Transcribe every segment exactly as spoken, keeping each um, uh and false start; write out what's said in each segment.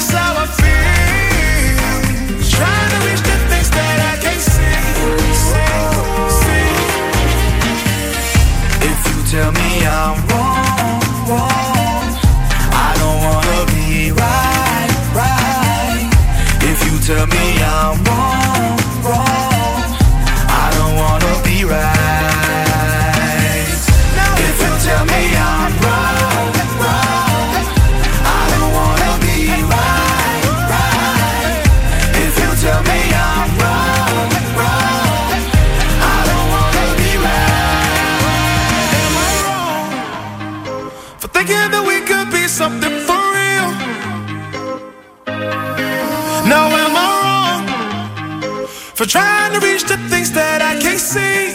just how I feel. Trying to reach the things that I can't see, see, see. If you tell me I'm wrong, wrong, I don't wanna be right, right. If you tell me I'm wrong, wrong, I don't wanna be right. If you tell me I'm wrong, wrong, I don't wanna be right, right. If you tell me I'm wrong, wrong, I don't wanna be right. Am I wrong for thinking that we could be something for real? Now am I wrong for trying to reach the things that I can't see?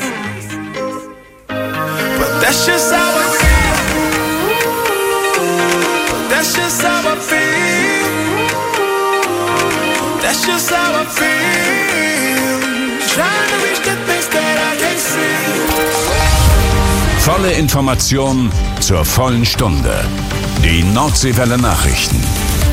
But that's just how I feel. That's just how I feel. That's just how I feel. Trying to reach the things that I can't see. Volle Information zur vollen Stunde. Die Nordseewelle Nachrichten.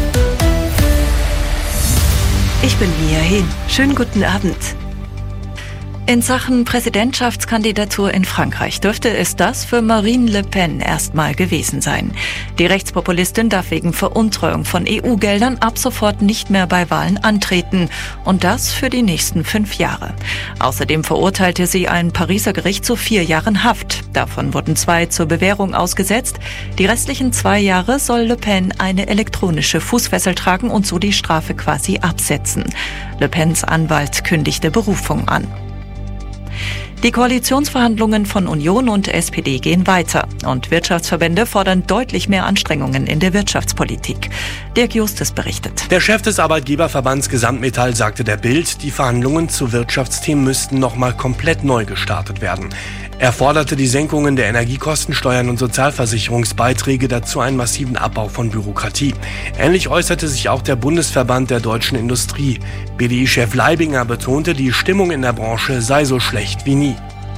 Ich bin Mia Hehn. Schönen guten Abend. In Sachen Präsidentschaftskandidatur in Frankreich dürfte es das für Marine Le Pen erstmal gewesen sein. Die Rechtspopulistin darf wegen Veruntreuung von E U-Geldern ab sofort nicht mehr bei Wahlen antreten. Und das für die nächsten fünf Jahre. Außerdem verurteilte sie ein Pariser Gericht zu vier Jahren Haft. Davon wurden zwei zur Bewährung ausgesetzt. Die restlichen zwei Jahre soll Le Pen eine elektronische Fußfessel tragen und so die Strafe quasi absetzen. Le Pens Anwalt kündigte Berufung an. Die Koalitionsverhandlungen von Union und S P D gehen weiter und Wirtschaftsverbände fordern deutlich mehr Anstrengungen in der Wirtschaftspolitik. Dirk Justus berichtet. Der Chef des Arbeitgeberverbands Gesamtmetall sagte der Bild, die Verhandlungen zu Wirtschaftsthemen müssten nochmal komplett neu gestartet werden. Er forderte die Senkungen der Energiekosten, Steuern und Sozialversicherungsbeiträge, dazu einen massiven Abbau von Bürokratie. Ähnlich äußerte sich auch der Bundesverband der deutschen Industrie. B D I-Chef Leibinger betonte, die Stimmung in der Branche sei so schlecht wie nie.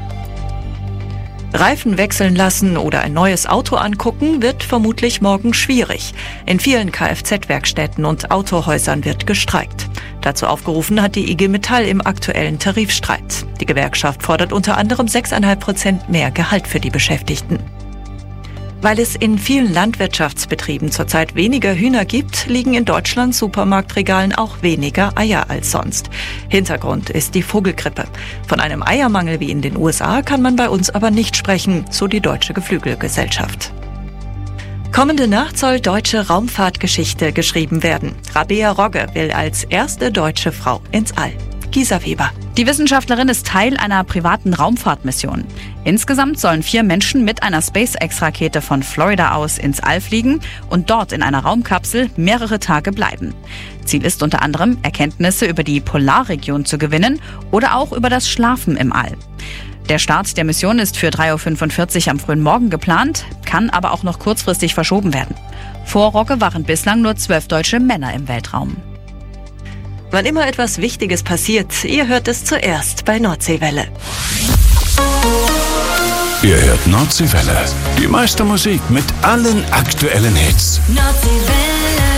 Reifen wechseln lassen oder ein neues Auto angucken wird vermutlich morgen schwierig. In vielen Kfz-Werkstätten und Autohäusern wird gestreikt. Dazu aufgerufen hat die I G Metall im aktuellen Tarifstreit. Die Gewerkschaft fordert unter anderem sechs Komma fünf Prozent mehr Gehalt für die Beschäftigten. Weil es in vielen Landwirtschaftsbetrieben zurzeit weniger Hühner gibt, liegen in Deutschlands Supermarktregalen auch weniger Eier als sonst. Hintergrund ist die Vogelgrippe. Von einem Eiermangel wie in den U S A kann man bei uns aber nicht sprechen, so die Deutsche Geflügelgesellschaft. Kommende Nacht soll deutsche Raumfahrtgeschichte geschrieben werden. Rabea Rogge will als erste deutsche Frau ins All. Gisa Weber. Die Wissenschaftlerin ist Teil einer privaten Raumfahrtmission. Insgesamt sollen vier Menschen mit einer SpaceX-Rakete von Florida aus ins All fliegen und dort in einer Raumkapsel mehrere Tage bleiben. Ziel ist unter anderem, Erkenntnisse über die Polarregion zu gewinnen oder auch über das Schlafen im All. Der Start der Mission ist für drei Uhr fünfundvierzig am frühen Morgen geplant, kann aber auch noch kurzfristig verschoben werden. Vor Rogge waren bislang nur zwölf deutsche Männer im Weltraum. Wann immer etwas Wichtiges passiert, ihr hört es zuerst bei Nordseewelle. Ihr hört Nordseewelle. Die meiste Musik mit allen aktuellen Hits. Nordseewelle.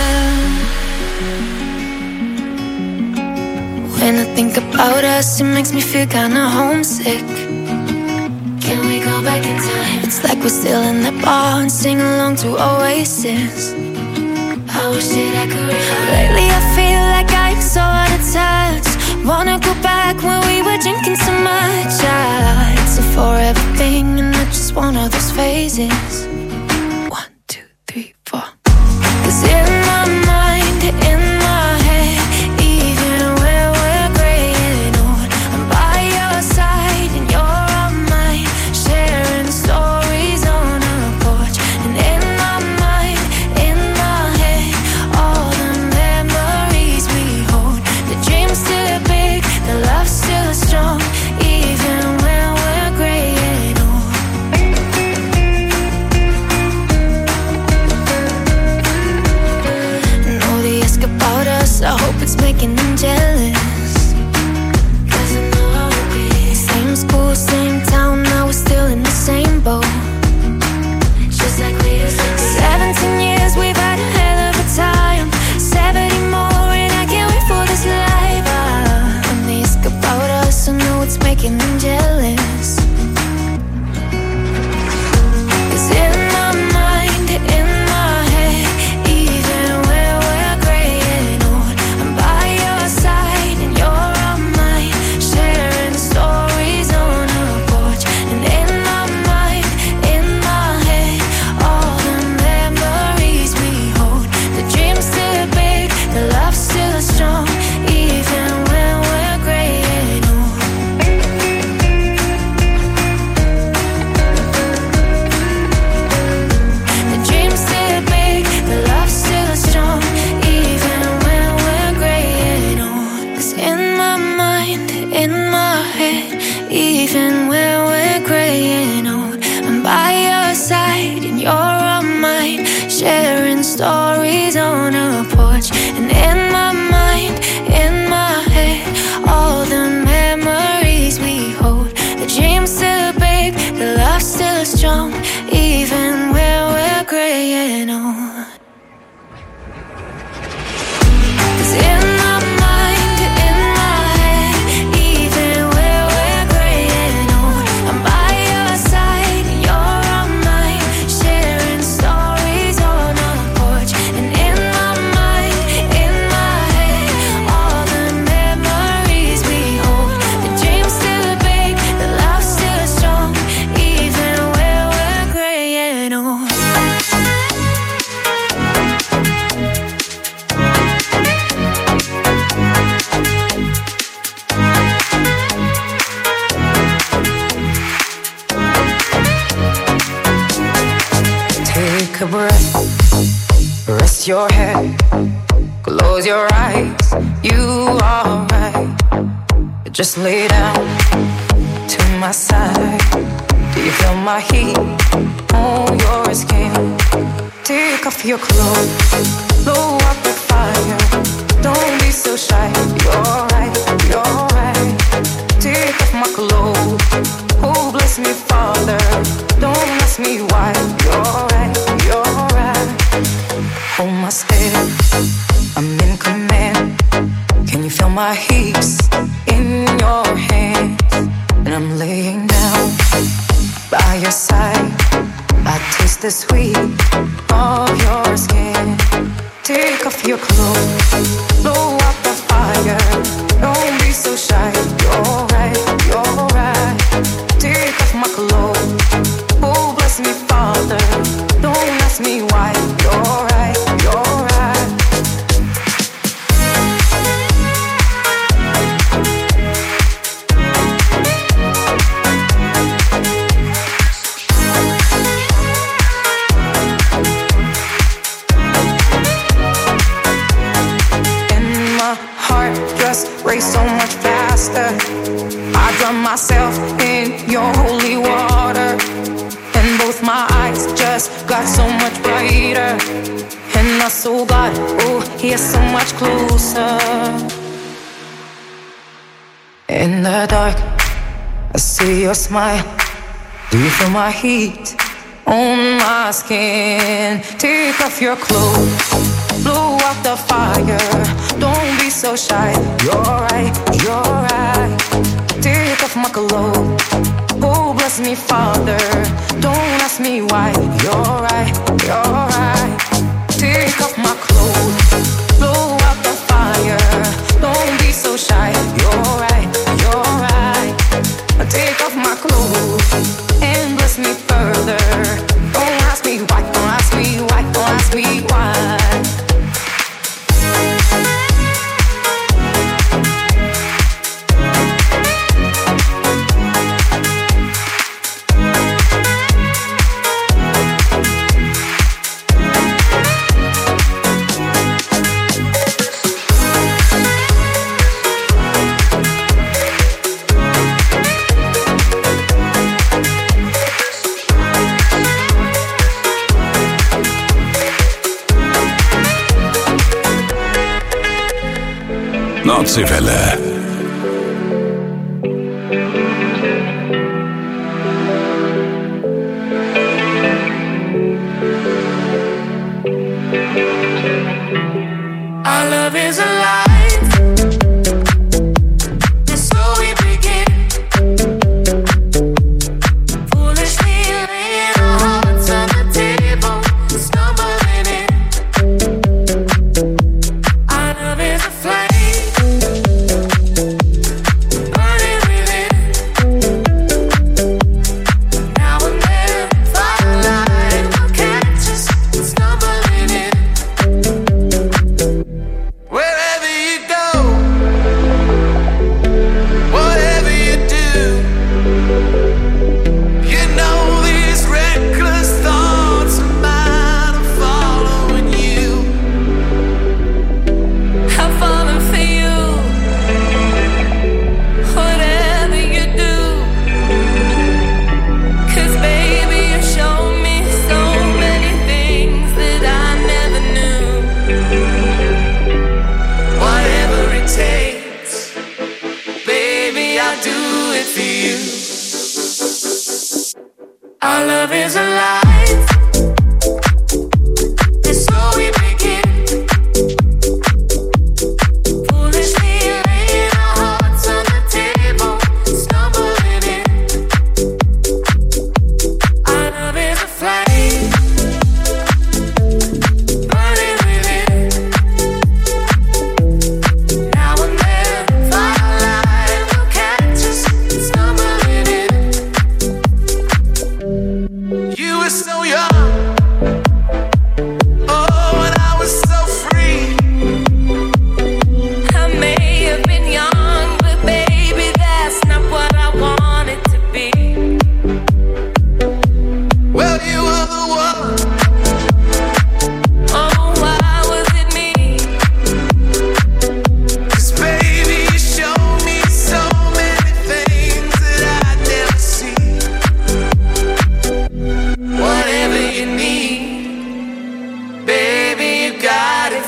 When I think about us, it makes me feel kinda homesick. Can we go back in time? It's like we're still in the bar and sing along to Oasis. I wish that I could remember. Lately I feel like I'm so out of touch. Wanna go back when we were drinking so much. Ah, it's a forever thing and not just one of those phases. One, two, three, four. 'Cause in my mind, in my head, even when we're graying old, I'm by your side and you're on mine, sharing stories on our porch. And in my mind, in my head, all the memories we hold. The dream's still big, the love's still strong, even when we're graying old. Know they ask about us, I hope it's making them jealous. 'Cause I know I would be. Same school, same town, now we're still in the same boat. Just like we used to be. Seventeen years, we've had a hell of a time. Seventeen stories on a porch. And in my mind, in my head, all the memories we hold. The dream's still big, the love's still strong, even when we're graying old. 'Cause in my mind, in my head, even when we're graying old, I'm by your side, you're on mine, sharing stories on a porch. And in my mind, in my head, all the memories we hold. The dream's still big, the love's still strong, even when we're graying old. Take a breath, rest your head, close your eyes, you are right. Just lay down to my side. Do you feel my heat on your skin? Take off your clothes, blow up the fire. Don't be so shy, you're right, you're right. Take off my clothes, oh bless me Father. Don't ask me why, you're right, you're right. Hold my step, I'm in command. Can you feel my hips in your hands? And I'm laying down by your side. I taste the sweet of your skin. Take off your clothes, blow up the fire. Don't be so shy, you're right, you're right. Take off my clothes, oh bless me Father. Don't ask me why, you're right, you're right. Just race so much faster. I drown myself in your holy water, and both my eyes just got so much brighter. And I saw God, oh, He's so much closer. In the dark, I see your smile. Do you feel my heat on my skin? Take off your clothes, blow up the fire. Don't be so shy, you're right, you're right. Take off my clothes, oh bless me Father. Don't ask me why, you're right, you're right. Take off my clothes, blow up the fire. Don't be so shy, you're right, you're right. Take off my clothes and bless me further. Don't ask me why, don't ask me why, don't ask me why. Nordseewelle. Our love is alive. And so we begin. Foolishly laying our hearts on the table, stumbling in. Our love is a flame, burning within. Now and then, firelight will catch us stumbling in. Wherever you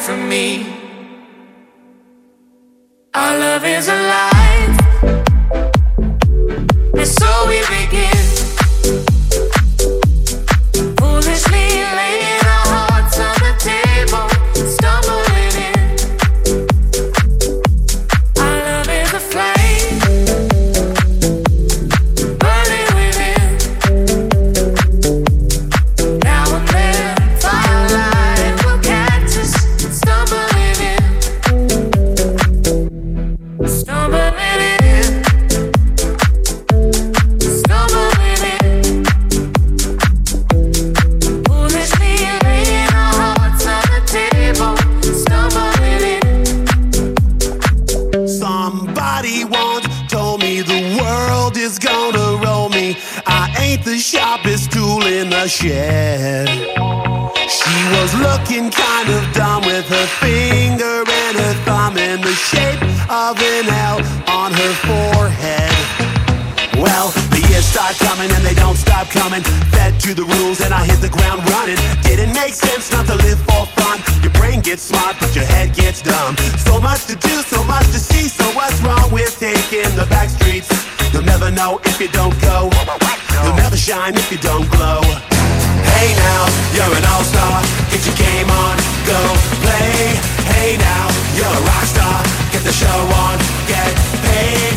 for me. Our love is alive, and so we begin. Foolishly laying our hearts on the table, stumbling in. Our love is a flame, burning within. Now and then, firelight will catch us, stumbling in. Stumbling in. Stumbling in. Foolishly laying our hearts on the table, stumbling in. Somebody once told me the world is gonna roll me. I ain't the sharpest tool in the shed. She was looking kind of dumb with her finger and her thumb in the shape of an L on her forehead. Well, the years start coming and they don't stop coming. Fed to the rules and I hit the ground running. Didn't make sense not to live for fun. Your brain gets smart but your head gets dumb. So much to do, so much to see. So what's wrong with taking the back streets? You'll never know if you don't go. You'll never shine if you don't glow. Hey now, you're an all-star. Get your game on, go play. Hey now, you're a rock star. Get the show on, get paid.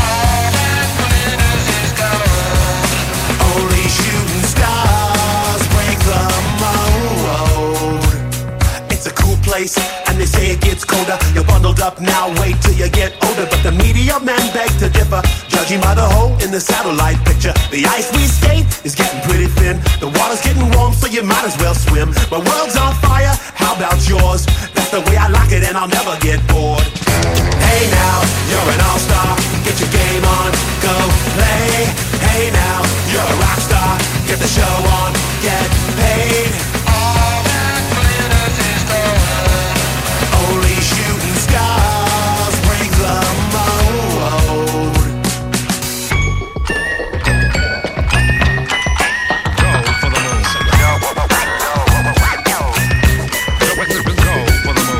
Only shooting stars break the mold. It's a cool place, and they say it gets colder. You're bundled up now, wait till you get older. But the media men beg to differ, judging by the hole in the satellite picture. The ice we skate is getting pretty thin. The water's getting warm, so you might as well swim. My world's on fire, how about yours? That's the way I like it, and I'll never get bored. Hey now, you're an all-star. Get your game on, go play. Hey now, you're a rock star. Get the show on, get paid. All that glitters is gold. Only shooting stars break the mold. Go for the moon. Go. Go for the moon. Go. For the moon.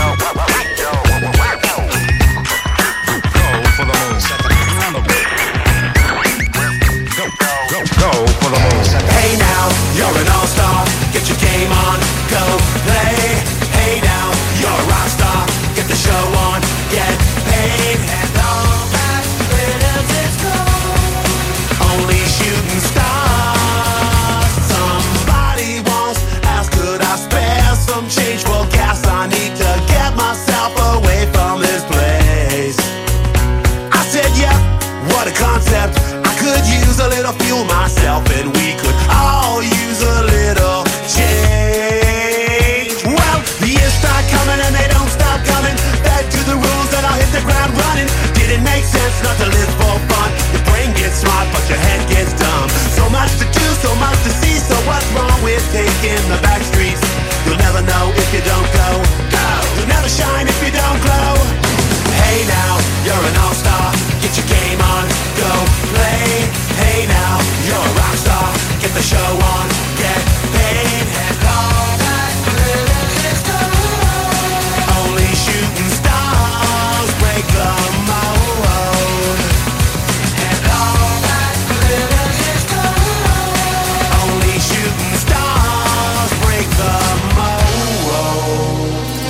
Go, go, go for the moon. Hey now, you're an all-star. Get your game on, go play. Hey now, you're a rock star. Get the show on, get paid. And all that glitters is gold. Only shooting stars. Somebody once asked, could I spare some change for gas? I need to get myself away from this place. I said, yeah, what a concept. I could use a little fuel myself, and we could all use a little change. Well, the years start coming and they don't stop coming. Back to the rules and I'll hit the ground running. Didn't make sense not to live for fun. Your brain gets smart but your head gets dumb. So much to do, so much to see. So what's wrong with taking the back streets? You'll never know if you don't go. Go. You'll never shine if you don't glow. Hey now, you're an all-star. Get your game on, go play. Hey now, you're a rock star. Get the show on, get paid. And all that glitters is gold. Only shooting stars break the mold. And all that glitters is gold. Only shooting stars break the mold.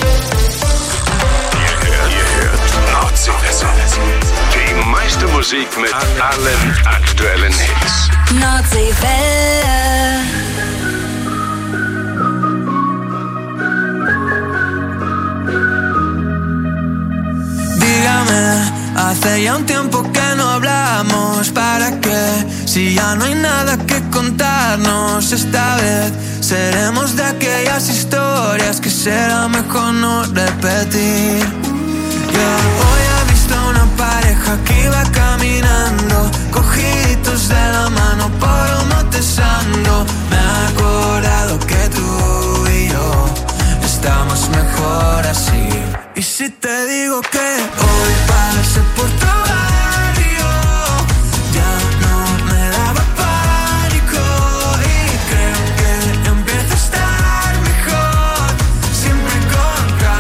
Die meiste Musik mit allen aktuellen Hits. Nordseewelle. Dígame, hace ya un tiempo que no hablamos. ¿Para qué? Si ya no hay nada que contarnos. Esta vez seremos de aquellas historias que será mejor no repetir. Yo hoy he visto a una pareja que iba caminando, cogiditos de la mano por un monte santo. Me he acordado que tú y yo estamos mejor así. Y si te digo que hoy pasé por tu barrio, ya no me daba pánico. Y creo que empieza a estar mejor, siempre con calma.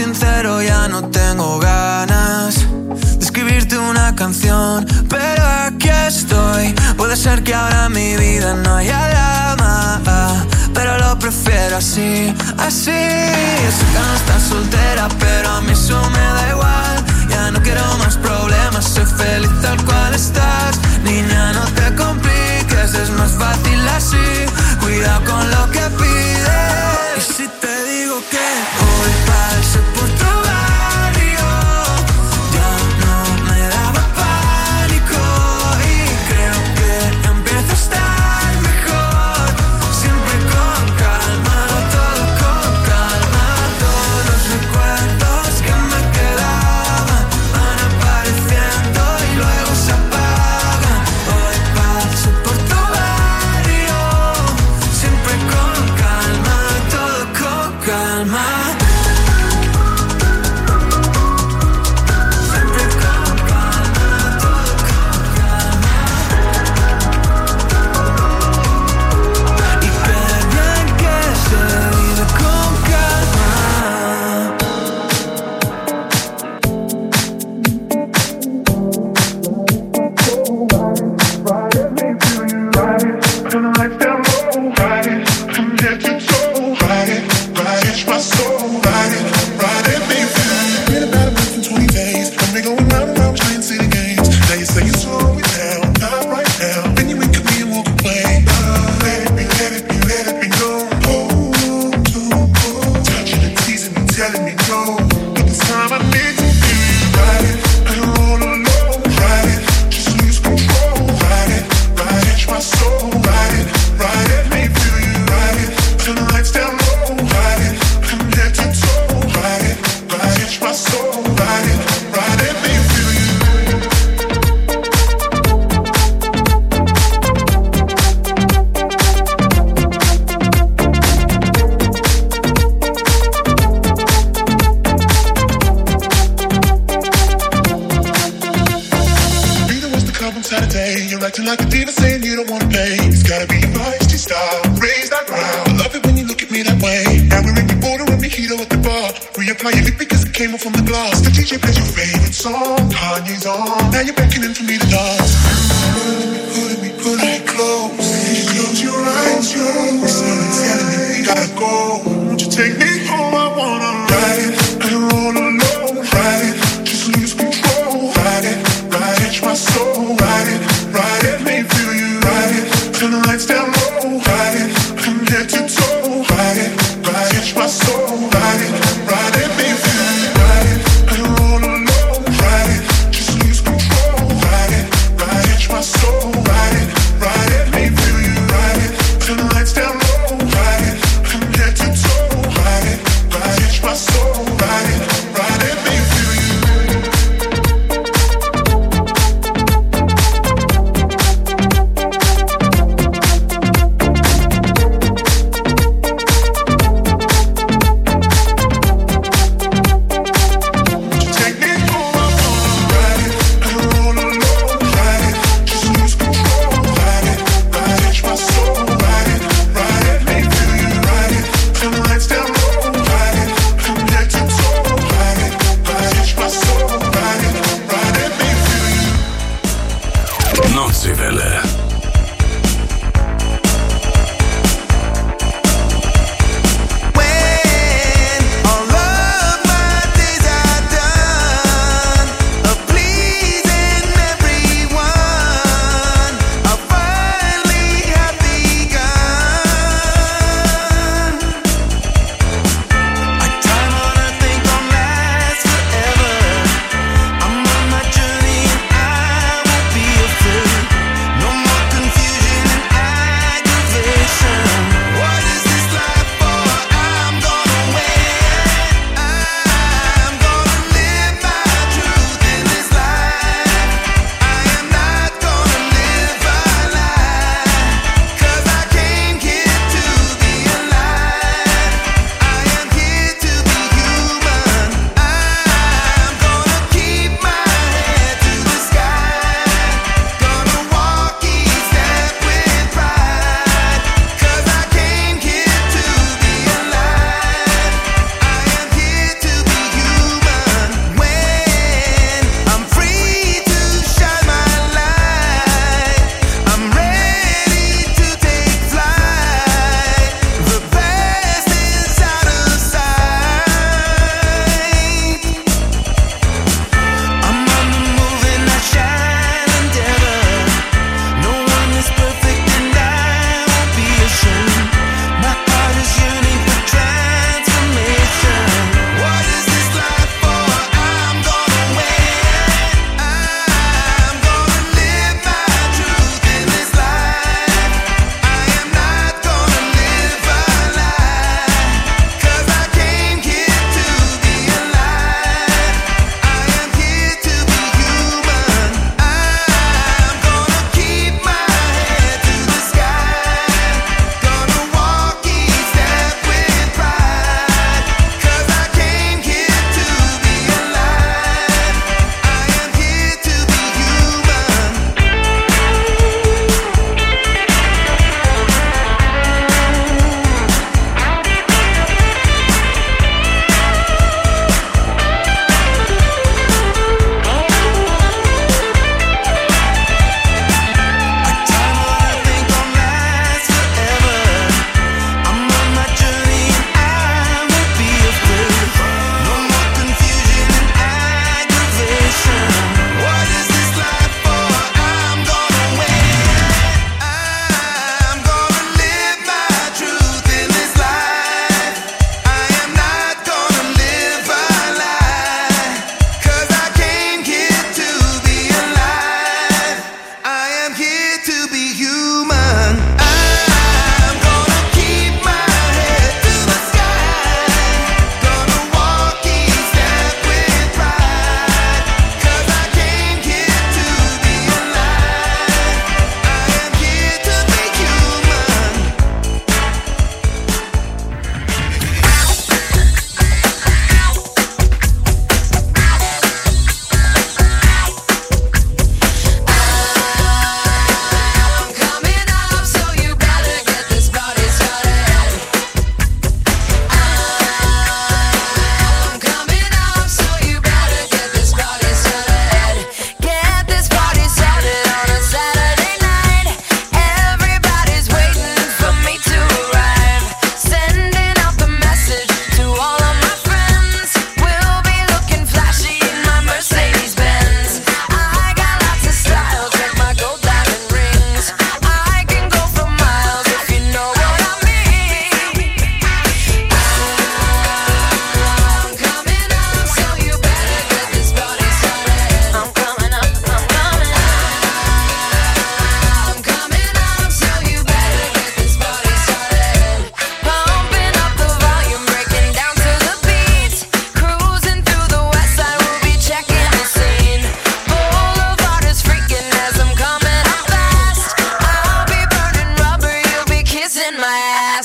sincero, ya no tengo ganas de escribirte una canción, pero aquí estoy. Puede ser que ahora en mi vida no haya drama, pero lo prefiero así, así. Yo sé que no estás soltera, pero a mí eso me da igual. Ya no quiero más problemas, soy feliz tal cual estás. Niña, no te compliques, es más fácil así. Cuidado con lo que pides. Y si te digo que hoy pasé por tu barrio, ya no me daba pánico. Y creo que empieza a estar mejor. Siempre con calma, todo con calma. Todos los recuerdos que me quedaban van apareciendo y luego se apagan. Hoy paso por tu barrio, siempre con calma, todo con calma. Siempre con calma, todo con calma. Y qué bien que se vive con calma. Telling me no, but this time I need to feel ride it, and roll alone, ride it, just lose control, ride it, ride it, my soul, ride it, ride it, make me feel you, ride it, turn the lights down low, ride it, from head to toe, ride it, ride it, my soul, ride it, ride it, make me feel you. Saturday, you're acting like a diva, saying you don't wanna pay. It's gotta be your feisty style, raise that ground. I love it when you look at me that way. Now we're in the border and mojito at the bar. Reapply your lip because it came off from the glass. The D J plays your favorite song, Kanye's on. Now you're beckoning for me to dance. Pulling me, pulling me, pulling me close. Close your eyes, your eyes. Someone's telling me we gotta go. Won't you take me home? I wanna ride it and roll alone. Ride it, just lose control. Ride it, ride it, my soul. Ride it, ride it, make me feel you. Ride it, turn the lights down low. Ride it, from head to toe. Ride it, ride it, my soul. Ride it, ride it, make me feel you. Ride it and roll alone. Ride it, just lose control. Ride it, ride it, my soul. Ride it, ride it, make me feel you. Ride it, turn the lights down low. Ride it, from head to toe. Ride it,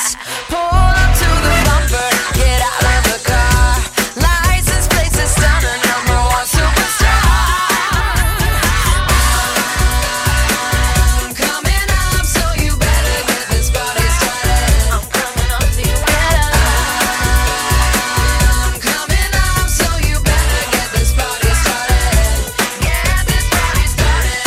brakes. Pull up to the bumper, get out of the car. License plates are stunning, number one superstar. I'm coming up, so you better get this party started. I'm coming up, so you better. I'm coming up, so you better get this party started. Get this party started.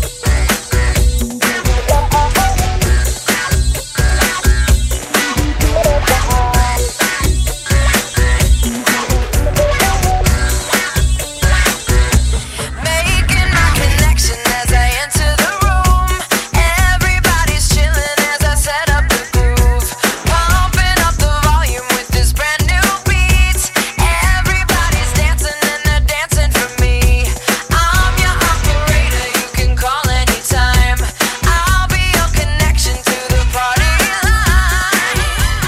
Making my connection as I enter the room. Everybody's chilling as I set up the groove. Pumping up the volume with this brand new beat. Everybody's dancing and they're dancing for me. I'm your operator, you can call anytime. I'll be your connection to the party line.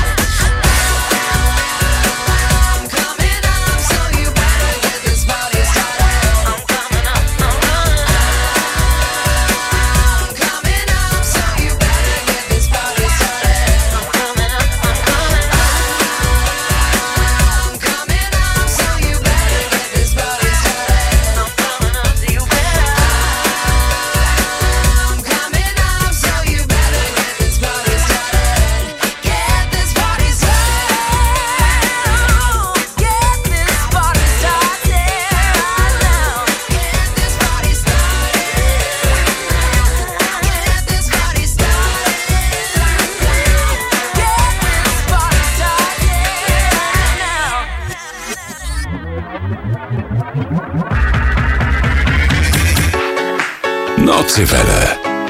I'm coming up, so you better get this party started. I'm coming up, I'm coming up. I'm coming up, so you better get this party started. I'm coming up, I'm coming up. I'm coming up, so you better get this party started. I'm coming up, so you better. I'm coming up, so you better get this party started. Get this party started. Get this party started right now. Get this party started. Get this party started. Get this party started now. Nordseewelle.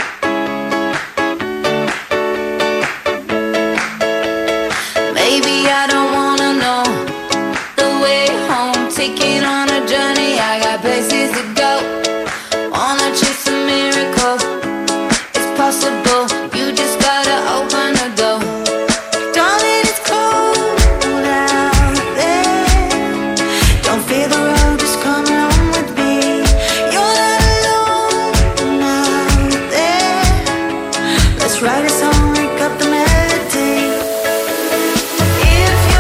Maybe I don't wanna know the way home. Taking on a journey, I got places to go. Wanna chase a miracle, it's possible. You just gotta open the door. Darling, it's cold out there. Don't fear the road, just come along with me. You're not alone out there. Let's write a song, wake up the melody. If you're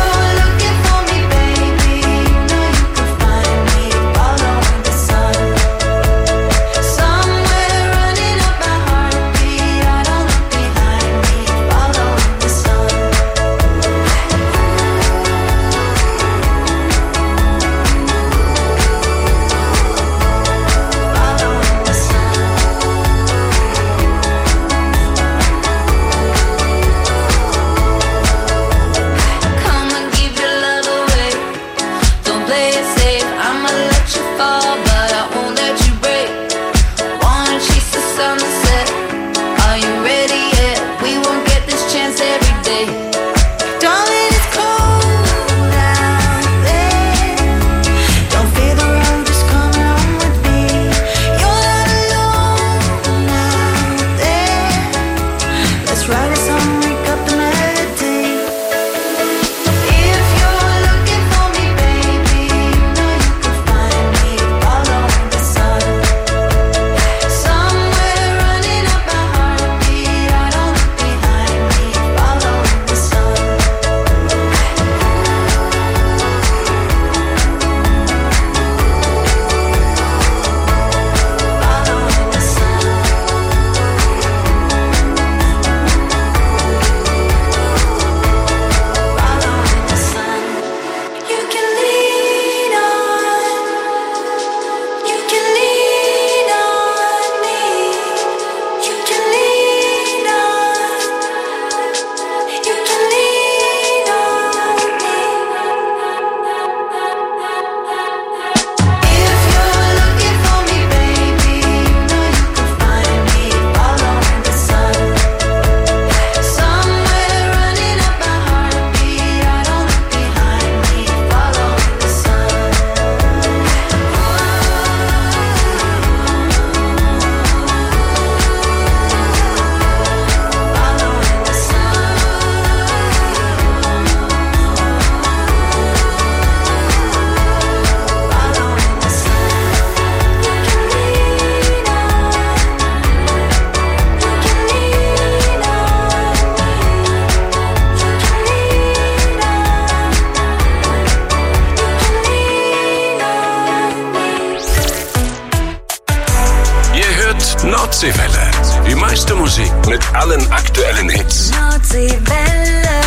meiste Musik mit allen aktuellen Hits. Nordseewelle.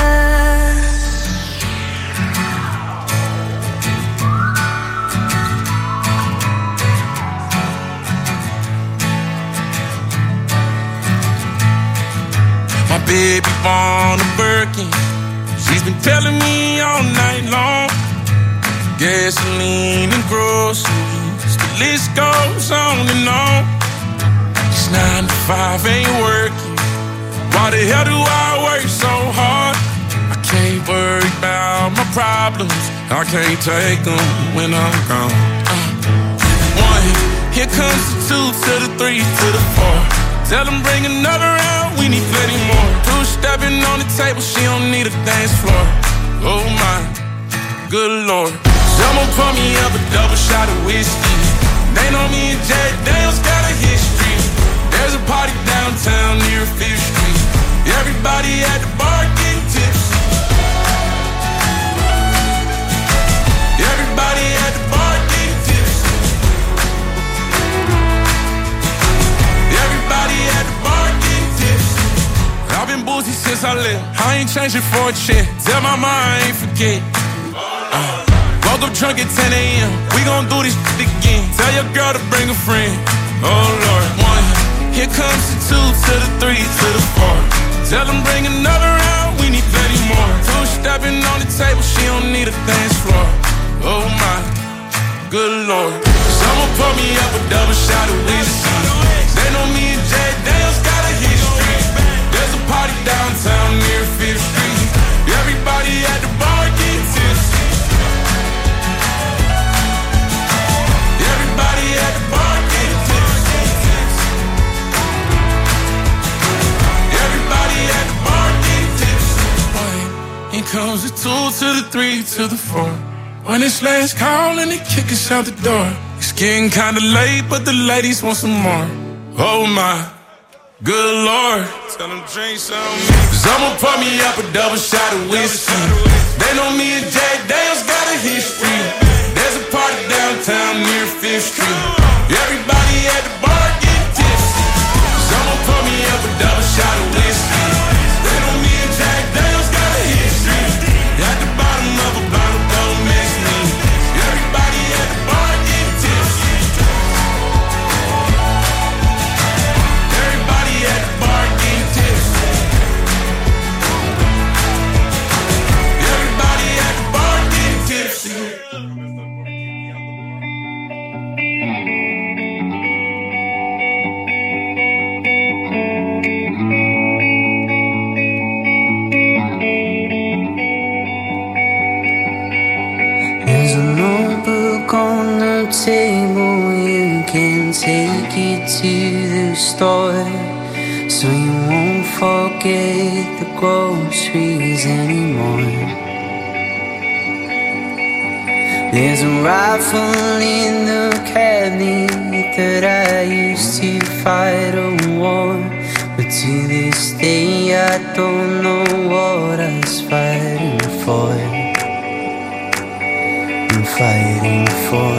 My baby born a Birkin. She's been telling me all night long. Gasoline and groceries, the list goes on and on. It's nine to five, ain't working. Why the hell do I work so hard? I can't worry about my problems. I can't take them when I'm gone. Uh, one, here comes the two to the three to the four. Tell them bring another round, we need plenty more. Two stepping on the table, she don't need a dance floor. Oh my, good lord. Someone pour me up a double shot of whiskey. They know me and Jack Daniels got a history. There's a party downtown near Fifth Street. Everybody at the bar getting tipsy. Everybody at the bar getting tipsy. Everybody at the bar getting tipsy. I've been boozy since I left. I ain't changing for a check. Tell my mom I ain't forget. Uh. Woke up drunk at ten a.m. We gon' do this shit again. Tell your girl to bring a friend. Oh Lord. One, here comes the two to the three to the four. Tell them bring another round, we need plenty more. Two stepping on the table, she don't need a dance floor. Oh my, good lord. Someone pour me up a double shot of whiskey. They know me and Jack Daniels got a history. There's a party downtown near Fifth Street. Everybody at the bar getting tipsy. Everybody at the bar getting tipsy. Everybody at the bar getting tipsy. Here comes the two to the three to the four. When it's last call and they kick us out the door. It's getting kinda late, but the ladies want some more. Oh my, good lord. Tell them drink some. Someone pour me up a double shot of whiskey. They know me and Jack Daniels got a history. There's a party downtown near Fifth Street. Everybody at the bar getting tipsy. Someone pour me up a double shot of whiskey. They know me and Jack Daniels got a history. At the bottom of a bottle, don't miss me. Everybody at the bar getting tipsy. Everybody at the bar getting tipsy. Everybody at the bar getting tipsy. There's a notebook on the table, you can take it to the store, so you won't forget the groceries anymore. There's a rifle in the cabinet that I used to fight a war, but to this day I don't know what I was fighting for. I'm fighting for.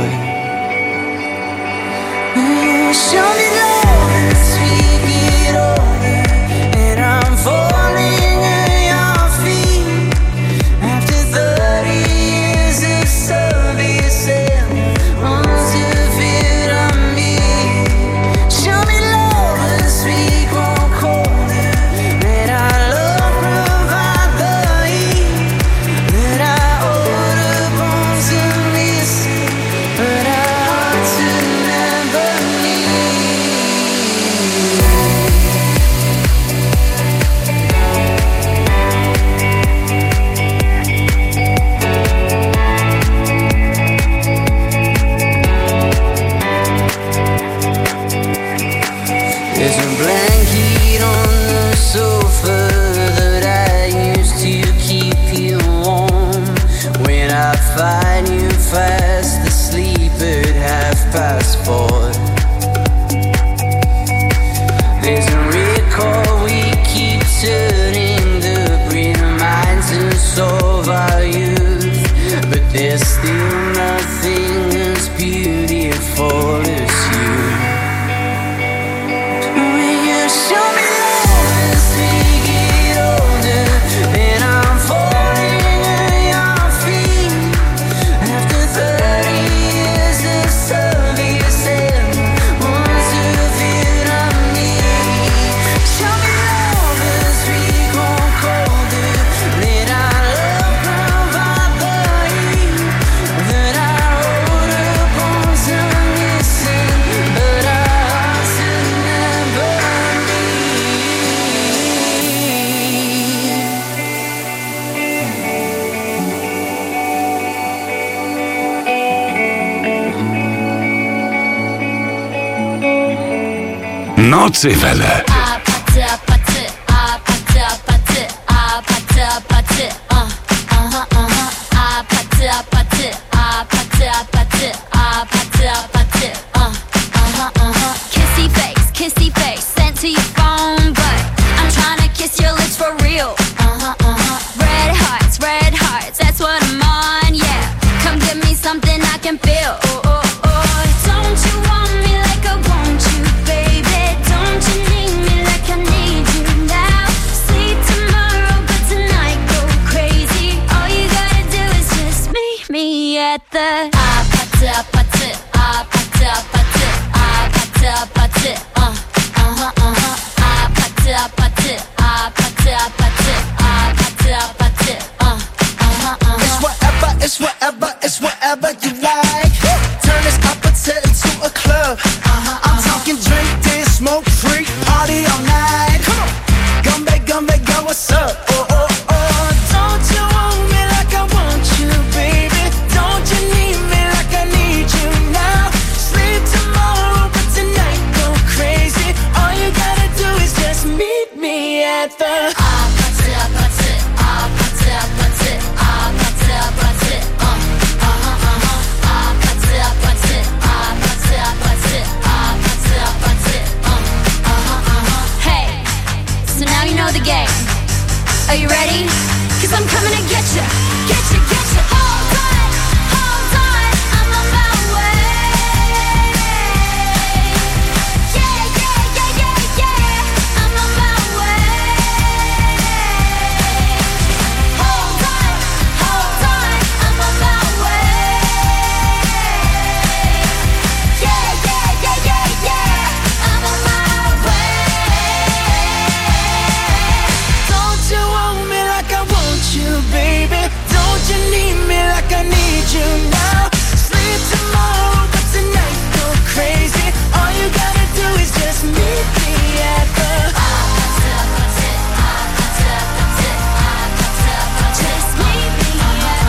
You show me love as we get older, and I'm falling at your feet. After thirty years of service and months of it on me. Show me love as we grow colder, let our love provide the heat that I owe the bones of missing, but I ought to never leave. There's a blanket on the sofa that I used to keep you warm. When I find you fast asleep at half past four. There's a record we keep turning the reminders of our youth, but there's still nothing as beautiful as you. Will you show me Nordseewelle. Kissy face, kissy face, sent to your phone, but I'm trying to kiss your lips for real. Red hearts, red hearts, that's what I'm on, yeah. Come give me something I can feel. Oh, oh, oh. Don't you want me like I want you, baby? Don't you need me like I need you now? Sleep tomorrow, but tonight go crazy. All you gotta do is just meet me at the ah, pata, pata, ah, pata, pata, ah, pata, pata, uh, uh-huh, uh-huh, ah, pata, pata, ah, pata, pata, ah, pata, pata, uh, uh-huh, uh-huh. It's whatever, it's whatever, it's whatever you like. Turn this opposite into a club. Uh-huh, I'm talking drink, dance, smoke, freak, party all night. Come on, gumbe, gumbe, go, what's up? Oh, oh, oh. Don't you want me like I want you, baby? Don't you need me like I need you now? Sleep tomorrow, but tonight go crazy. All you gotta do is just meet me at the Ah, pata, pata, ah, pata, pata, ah, pata, pata, uh, uh-huh, uh-huh, ah, pata, pata, ah, pata, pata, ah, pata, pata, uh, uh-huh, uh-huh. Hey, so now you know the game. Are you ready? 'Cause I'm coming to get ya, get ya, get ya. Hold on, hold on, I'm on my way. Yeah, yeah, yeah, yeah, yeah, I'm on my way. Hold on, hold on, I'm on my way. Yeah, yeah, yeah, yeah, yeah, I'm on my way. Don't you want me like I want you, baby? Don't you need me like I need you now? Sleep tomorrow, but tonight go crazy. All you gotta do is just meet me at the Just meet me at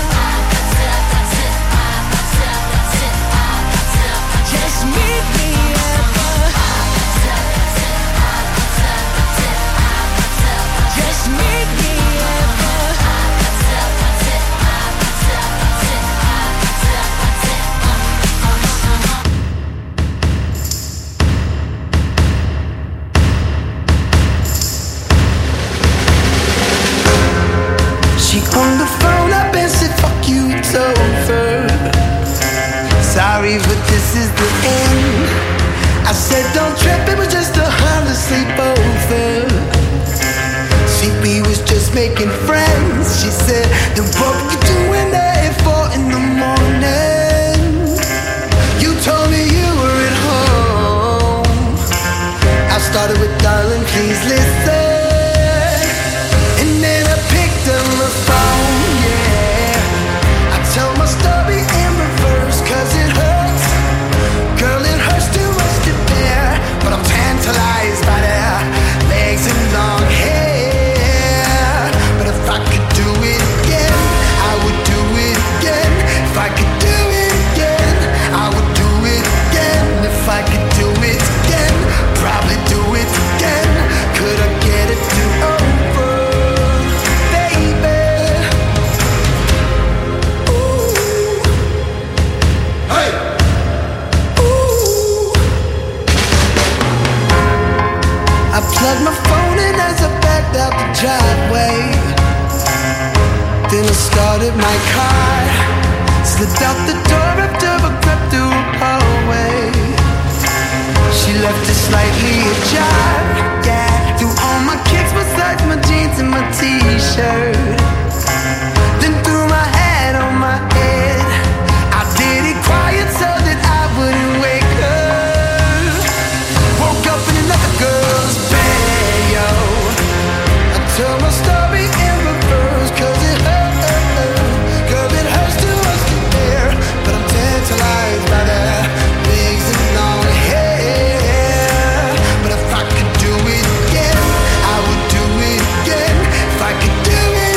Just meet me at the Just meet me at the She hung the phone up and said, fuck you, it's over. Sorry, but this is the end. I said, don't trip, it was just a harmless sleepover. See, we was just making friends. She said, then what were you doing there at four in the morning? You told me you were at home. I started with, darling, please listen. And then I picked up my phone, yeah. I tell my story in reverse, cause it hurts. Girl, it hurts too much to bear. But I'm tantalized by their legs and long hair. But if I could do it again, I would do it again. If I could do it again, I would do it again. If I could do it again, probably do it again. Could I get it to over, baby? Ooh. Hey. Ooh. I plugged my phone in as I backed out the driveway. Then I started my car, slipped out the door after I crept through a hallway. She left it slightly ajar, yeah. Threw on my kicks besides my jeans and my t-shirt. Then threw my hat on my head. I did it quiet so that I wouldn't wake up. Woke up in another girl's bed, yo. I tell my story in reverse, cause it hurt. Girl, it hurts too much to bear. But I'm tantalized by that legs and long hair. But if I could do it again, I would do it again. If I could do it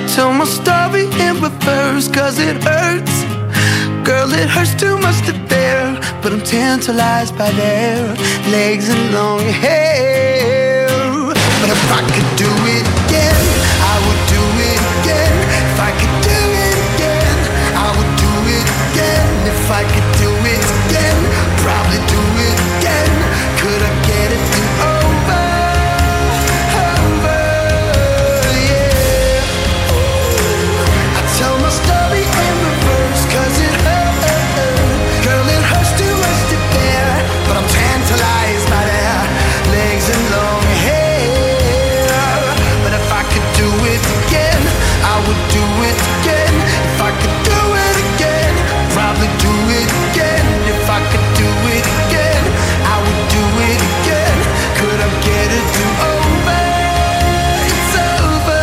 tell my story in reverse, cause it hurts. Girl, it hurts too much to bear, but I'm tantalized by their legs and long hair. But if I could do it again, I would do it again. If I could do it again, I would do it again. If I could do it again, probably do it again. Could I get it to over, over, yeah. I tell my story in reverse, cause it hurts. Girl, it hurts too much to bear, but I'm tantalized by their legs and long hair. But if I could do it again, I would do it again. If I could do it again, probably do it again. If I could do it again, I would do it again. Could I get it to over? It's over.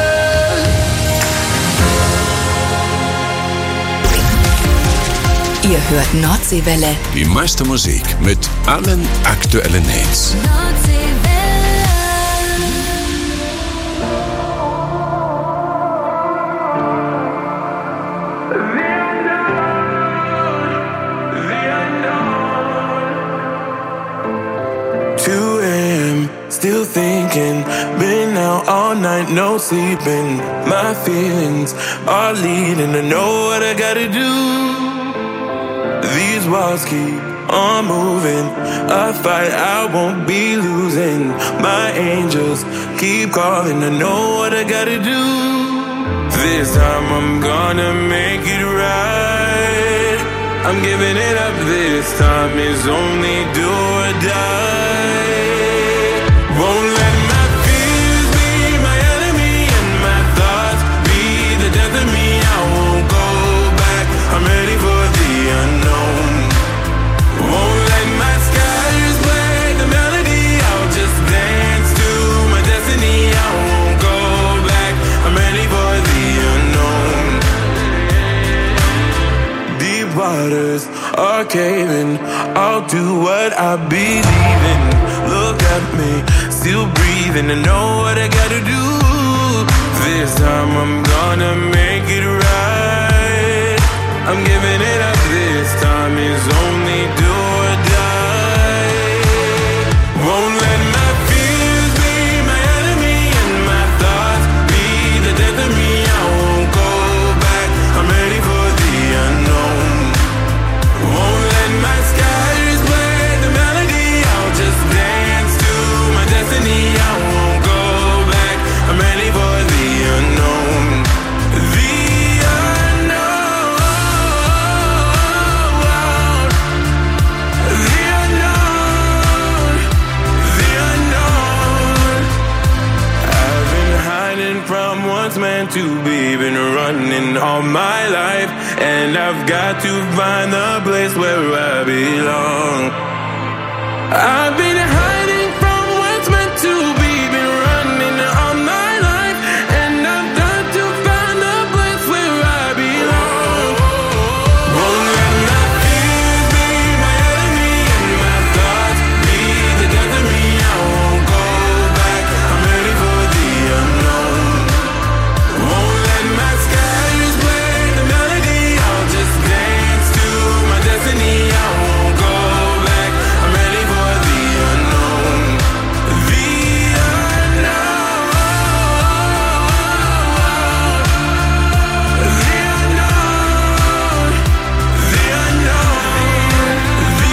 Ihr hört Nordseewelle. Die meiste Musik mit allen aktuellen Hits. two a.m. Still thinking, been out all night, no sleeping. My feelings are leading to know what I gotta do. These walls keep on moving. A fight I won't be losing. My angels keep calling to know what I gotta do. This time I'm gonna make it right. I'm giving it up this time. It's only do or die. Won't let my fears be my enemy and my thoughts be the death of me. I won't go back. I'm ready for the unknown. Won't let my skies play the melody. I'll just dance to my destiny. I won't go back. I'm ready for the unknown. Deep waters are caving. I'll do what I believe in. Look at me, still breathing. I know what I gotta do. This time I'm gonna make it right. I'm giving it up this time. It's only do or die. Won't let my fears be my enemy and my thoughts be the death of me. I won't go back. I'm ready for the unknown. Won't let my skies play the melody. I'll just dance to my destiny. I won't go back. I'm ready for the unknown. The unknown. The unknown. The unknown. I've been hiding from what's meant to be. Been running all my life, and I've got to find the place where I belong. I've been hiding from what's meant to be. Been running all my life, and I've got to find the place where I belong. Won't let my fears be my enemy and my thoughts be the death of me. I won't go back. I'm ready for the unknown. Won't let my skies play the melody. I'll just dance to my destiny. I won't go back. I'm ready for the unknown. The unknown. The unknown. The unknown. The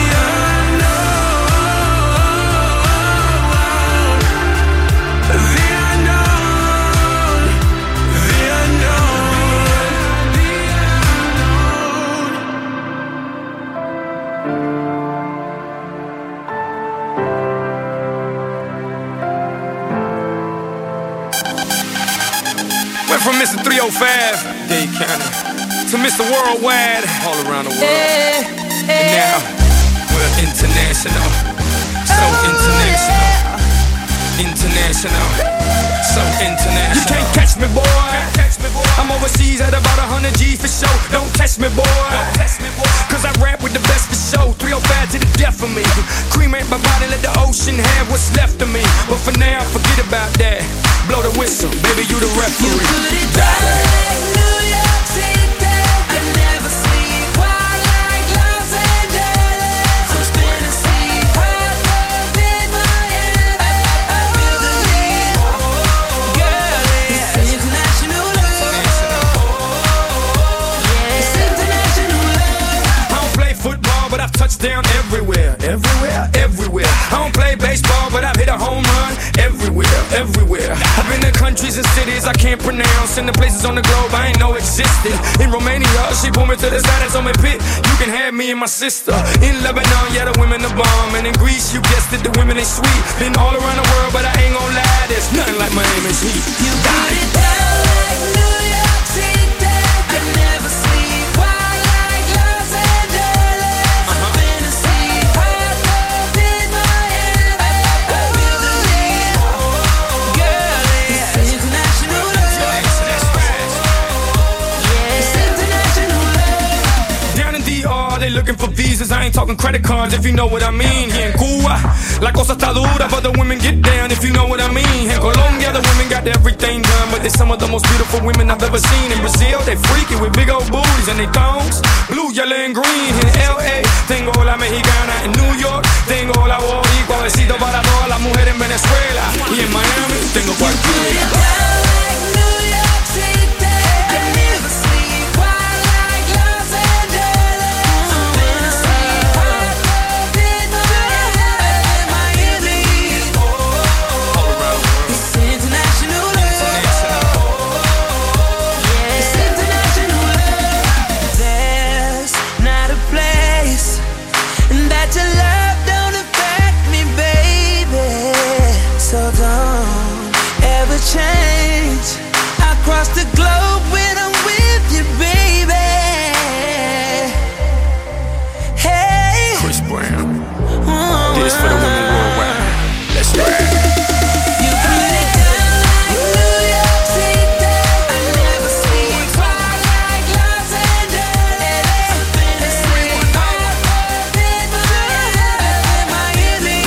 unknown. The unknown. The Went from Mister three oh five, Dade County, to Mister Worldwide, all around the world. And now, we're international. So international. International. So international. You can't catch me, boy. I'm overseas at about one hundred G for show. Don't test me, boy. Cause I rap with the best for show. three oh five to the death of me. Cremate my body, let the ocean have what's left of me. But for now, forget about that. Blow the whistle. whistle, baby, you the referee. You put it down like New York City. I never sleep quite like Los Angeles. I'm spinning sea, hot love in Miami. I feel the heat, girl, it's international love. It's international love. I don't play football, but I've touched down everywhere, everywhere, everywhere. I don't play baseball, but I've hit a home run everywhere, everywhere. I've been to countries and cities I can't pronounce, and the places on the globe I ain't know existed. In Romania, she pulled me to the side and told me, Pit, you can have me and my sister. In Lebanon, yeah, the women are bomb. And in Greece, you guessed it, the women ain't sweet. Been all around the world, but I ain't gon' lie, there's nothing like Miami's heat. You put it down like New York City. I never sleep quite like Los Angeles. I'm finna see hot love in Miami. I feel the heat, girl, it's international love. It's international love. Down in D R, they looking for visas. I ain't talking credit cards, if you know what I mean. Here in Cuba, la cosa está dura, but the women get down, if you know what I mean. In Colombia, the women got everything done, but they're some of the most beautiful women I've ever seen. In Brazil, they freaky with big old booties and they thongs, blue, yellow, and green. In L A, tengo la mexicana. In New York, tengo la boricua. Besito para todas las mujeres en Venezuela. Y en Miami, tengo cualquiera. Change across the globe when I'm with you, baby. Hey, Chris Brown, this for the women worldwide. Let's ride. You put it down like New York City. I never sleep quite like Los Angeles. I'm finna see hot love in Miami.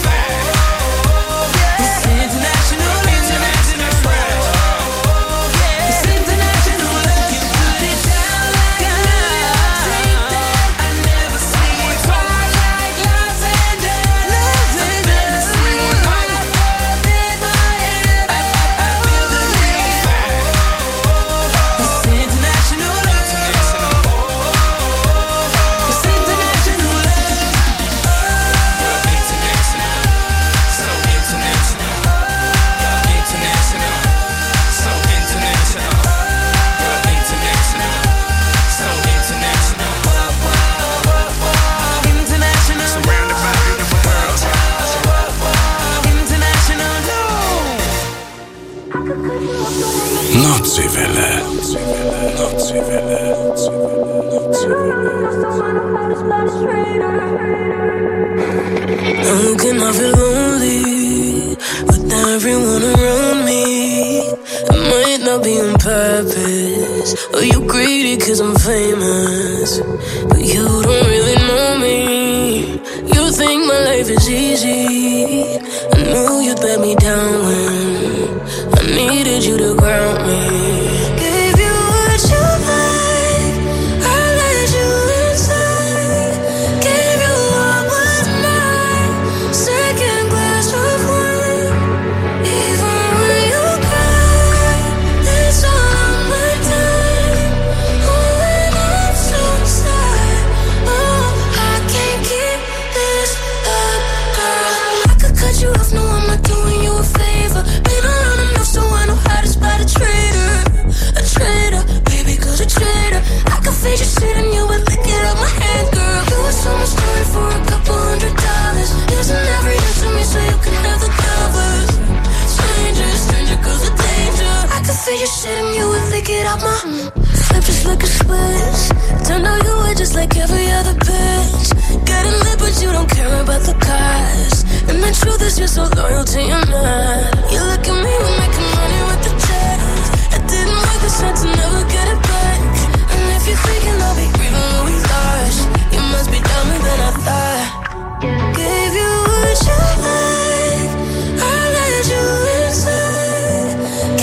It's international love. Nordseewelle. Nordseewelle. How can I feel lonely with everyone around me? It might not be on purpose, or you greedy cause I'm famous, but you don't really know me. You think my life is easy. I knew you'd let me down when I needed you to ground me. Gave you what you like, I let you inside. Gave you what was mine, second glass of wine. Even when you cry, it's all on my time. Oh, when I'm so sad, oh, I can't keep this up, girl. I could cut you off, no, I'm not doing you a favor. Been around enough so I know how to spot a traitor. A traitor, baby, cause a traitor. I can fade your shit and you would lick it up my hand, girl. You was almost story for a couple hundred dollars. Isn't every inch of me so you can have the covers. Stranger, stranger, cause of danger. I can fade your shit and you would lick it up my flip just like a switch. Turned out you were just like every other bitch. Getting lit but you don't care about the cost. And the truth is you're so loyal to your man. You look at me, we're making money with the checks. It didn't make the sense to never get it back. And if you're thinking I'll be grieving when we lost, you must be dumber than I thought. Gave you what you like, I let you inside.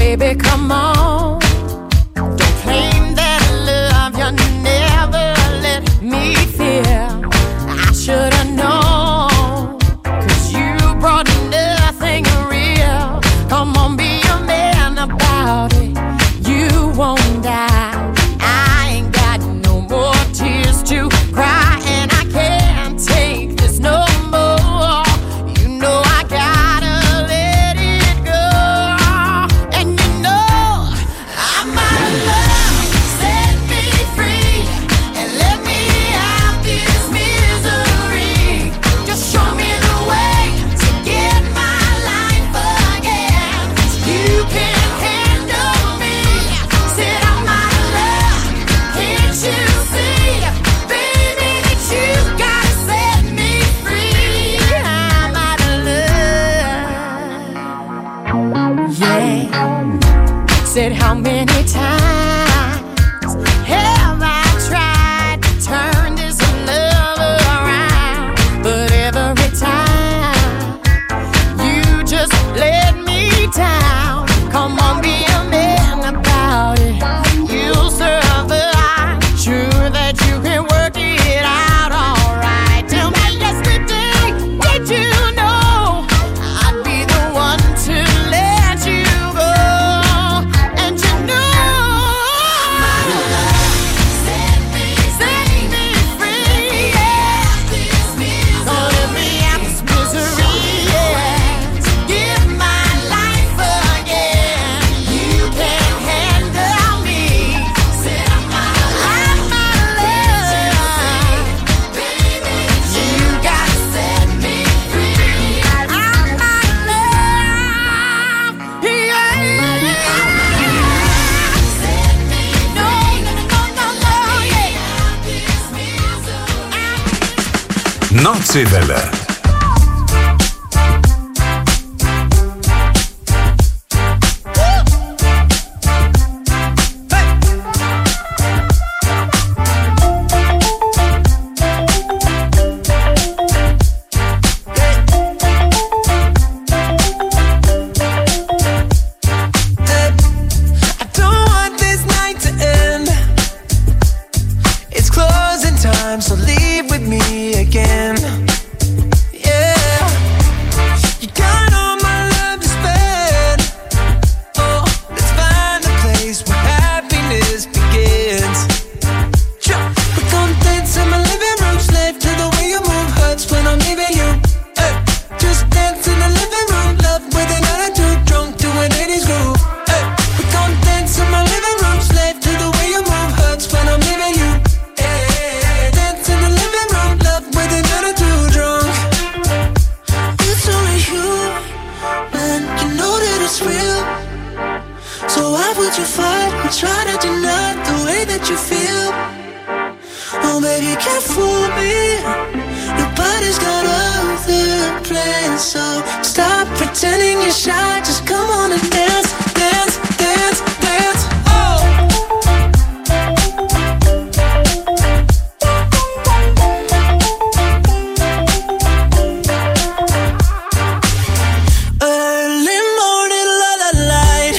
Baby, come on. Don't claim that love you never let me feel. I should've known, 'cause you brought nothing real. Come on, be a man about it. You won't die. I ain't got no more tears to cry, and I can't take this no more. You know I gotta let it go. And you know I'm out of love. Set me free and let me out this misery. Just show me the way to get my life again. You can handle me. Said I'm out of love. Can't you see, baby, that you gotta set me free? I'm out of love. Yeah. Said how many times have I tried to turn this love around? But every time you just let me down. Come on, be a man about it. You'll survive. Sure that you can work it out alright. Tell me yesterday, did you know I'd be the one to let you go? And you know I'm out of love. Set me, set me free, yeah. Gonna let me out this misery, yeah. To give my life again. You can handle me. Said I'm out of love. I'm out of love. Baby, you gotta set me free. I'm out of love. Yeah. Set me free. No, no, no, no, no, yeah. Nordseewelle. I don't want this night to end. It's closing time, so leave with me again. Yeah, you got all my love to spend. Oh, let's find a place where happiness begins. Sure, we're gonna dance in my living room, slave to the way you move hurts when I'm leaving you. Hey, just dance in the living room, love with an attitude, drunk to an eighties groove. Hey, we're gonna dance in my living room, slave to the way you move hurts when I'm leaving you. Hey, dance in the living room, love with an attitude, drunk. It's only you, man, you know that it's real. So why would you fight and try to deny the way that you feel? Oh baby, you can't fool me. Nobody's got other plans, so stop pretending you're shy. Just come on and dance, dance, dance, dance. Oh. Early morning, la la light.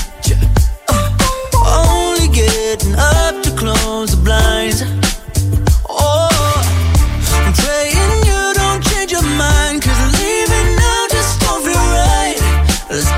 Uh, only getting up to close the blinds. Oh, I'm praying you don't change your mind, 'cause leaving now just don't feel right. Let's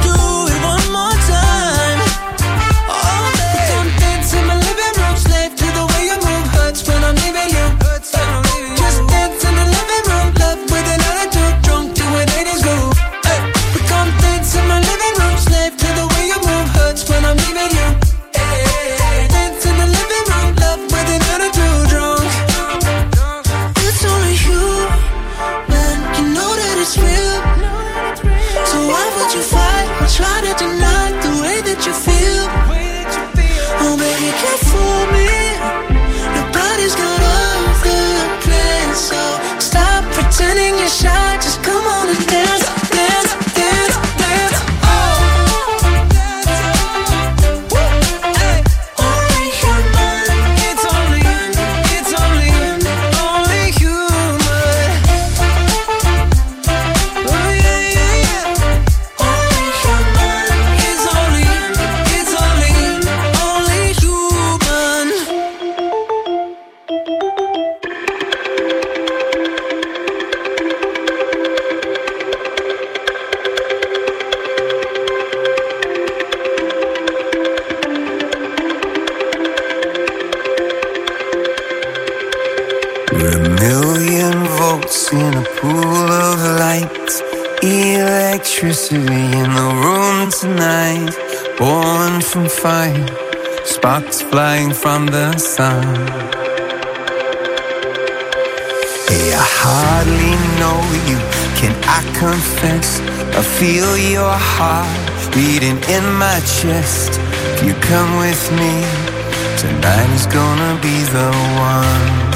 electricity in the room tonight, born from fire, sparks flying from the sun. Hey, I hardly know you, can I confess? I feel your heart beating in my chest. If you come with me, tonight is gonna be the one.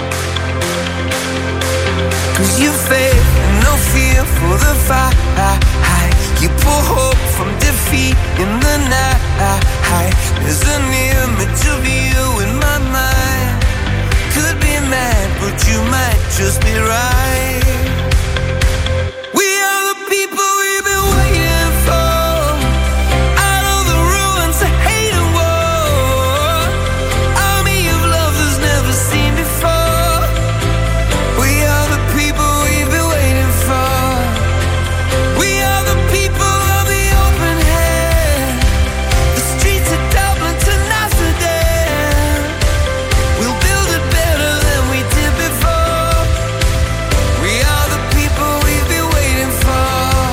Cause you faith and no fear for the fight. You pull hope from defeat in the night. There's an image of you in my mind. Could be mad, but you might just be right. We are the people we've been waiting for. Out of the ruins of hate and war. Army of love that's never seen before. We are the people we've been waiting for. We are the people of the open hand. The streets of Dublin to Amsterdam. We'll build it better than we did before. We are the people we've been waiting for.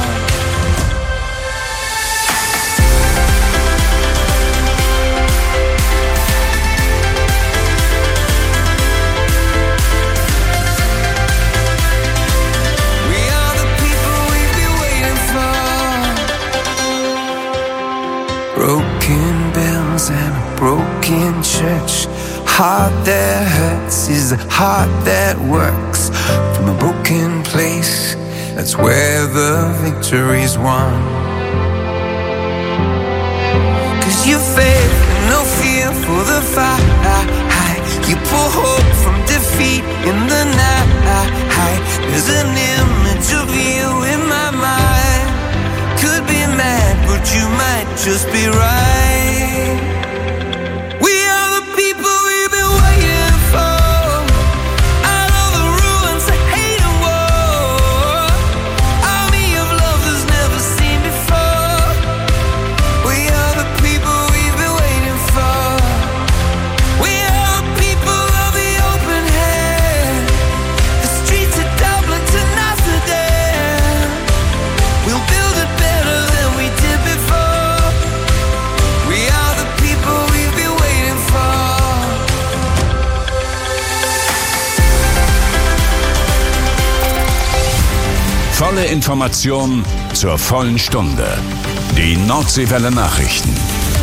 We are the people we've been waiting for. Broken bells and a broken church. Heart that hurts is a heart that works. From a broken place, that's where the victory's won. Cause you faith and no fear for the fight. You pull hope from defeat in the night. There's an image of you in my mind. Could be mad, but you might just be right. We are the people we've been waiting for. Out of the ruins of hate and war. Army of love that's never seen before. We are the people we've been waiting for. We are the people of the open hand. The streets of Dublin to Amsterdam. We'll build it better than we did before. We are the people we've been waiting for. Volle Information zur vollen Stunde. Die Nordseewelle Nachrichten.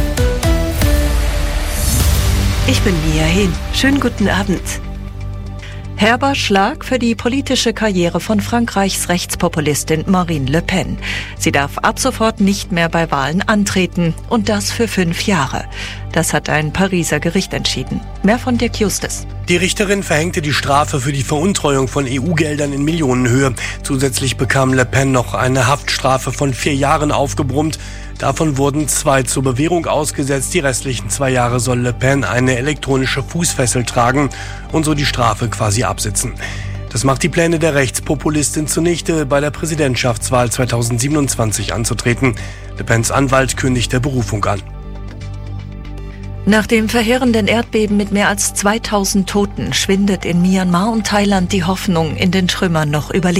Ich bin Mia Hehn. Schönen guten Abend. Herber Schlag für die politische Karriere von Frankreichs Rechtspopulistin Marine Le Pen. Sie darf ab sofort nicht mehr bei Wahlen antreten und das für fünf Jahre. Das hat ein Pariser Gericht entschieden. Mehr von Dirk Justus. Die Richterin verhängte die Strafe für die Veruntreuung von E U-Geldern in Millionenhöhe. Zusätzlich bekam Le Pen noch eine Haftstrafe von vier Jahren aufgebrummt. Davon wurden zwei zur Bewährung ausgesetzt. Die restlichen zwei Jahre soll Le Pen eine elektronische Fußfessel tragen und so die Strafe quasi absitzen. Das macht die Pläne der Rechtspopulistin zunichte, bei der Präsidentschaftswahl zweitausendsiebenundzwanzig anzutreten. Le Pens Anwalt kündigte Berufung an. Nach dem verheerenden Erdbeben mit mehr als zweitausend Toten schwindet in Myanmar und Thailand die Hoffnung, in den Trümmern noch überleben